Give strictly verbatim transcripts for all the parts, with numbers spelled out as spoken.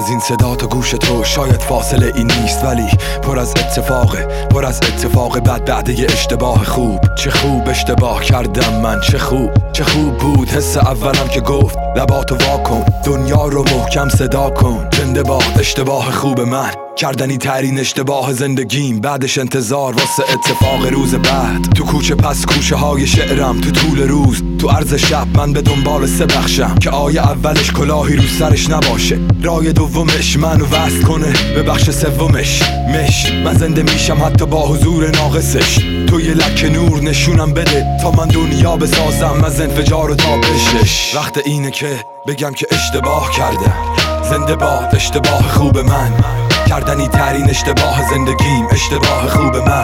از این صدا تا گوش تو شاید فاصله این نیست، ولی پر از اتفاقه، پر از اتفاق بد بعد یه اشتباه خوب. چه خوب اشتباه کردم من، چه خوب چه خوب بود حس اولم که گفت لباتو وا کن، دنیا رو محکم صدا کن. زنده باد اشتباه خوب من، کردنی ترین اشتباه زندگیم. بعدش انتظار واسه اتفاق روز بعد. تو کوچه پس کوچه های شعرم، تو طول روز تو عرض شب من به دنبال سه بخشم که آیه اولش کلاهی رو سرش نباشه، رای دومش منو وصل کنه به بخش سومش مش. من زنده میشم حتی با حضور ناقصش. تو یه لکه نور نشونم بده تا من دنیا بسازم از انفجار و تابشش. وقت اینه که بگم که اشتباه کردم. زنده باد اشتباه خوب من، کردنی ترین اشتباه زندگیم. اشتباه خوب من.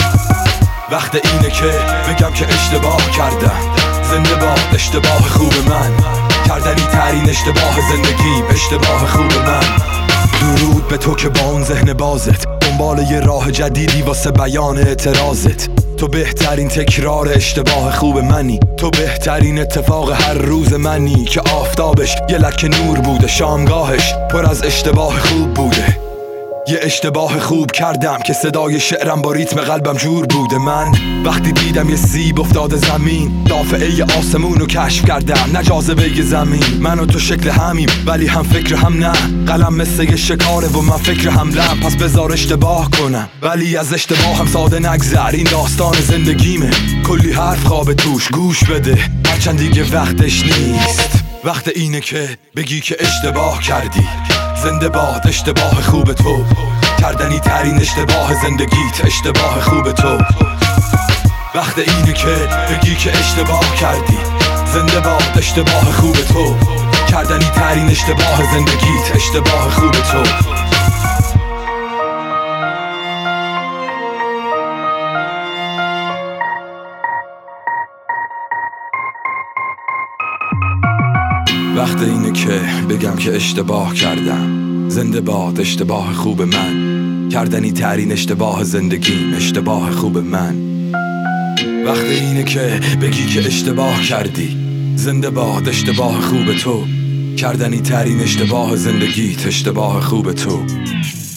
وقت اینه که بگم که اشتباه کردم. زنده باد اشتباه خوب من، کردنی ترین اشتباه زندگیم. اشتباه خوب من. درود به تو که با اون ذهن بازت دنبال یه راه جدیدی واسه بیان اعتراضت. تو بهترین تکرار اشتباه خوب منی. تو بهترین اتفاق هر روز منی که آفتابش یه لکه نور بوده، شامگاهش پر از اشتباه خوب بوده. یه اشتباه خوب کردم که صدای شعرم با ریتم قلبم جور بوده. من وقتی دیدم یه سیب افتاده زمین، دافعه آسمون رو کشف کردم، نه جاذبه زمین. من و تو شکل همیم ولی هم فکر هم نه. قلم مثل یه شکاره و من فکر حملم، پس بذار اشتباه کنم ولی از اشتباه هم ساده نگذر. این داستان زندگیمه، کلی حرف خواب توش، گوش بده هرچند دیگه وقتش نیست. وقت اینه که بگی که اشتباه کردی. زنده باد اشتباه خوب تو، کردنی ترین اشتباه زندگیت. اشتباه خوب تو. وقت اینه که بگی که اشتباه کردی. زنده باد اشتباه خوب تو، کردنی ترین اشتباه زندگیت. اشتباه خوب تو. وقت اینه که بگم که اشتباه کردم. زنده باد اشتباه خوب من، کردنی ترین اشتباه زندگیم. اشتباه خوب من. وقت اینه که بگی که اشتباه کردی. زنده باد اشتباه خوب تو، کردنی ترین اشتباه زندگیت. اشتباه خوب تو.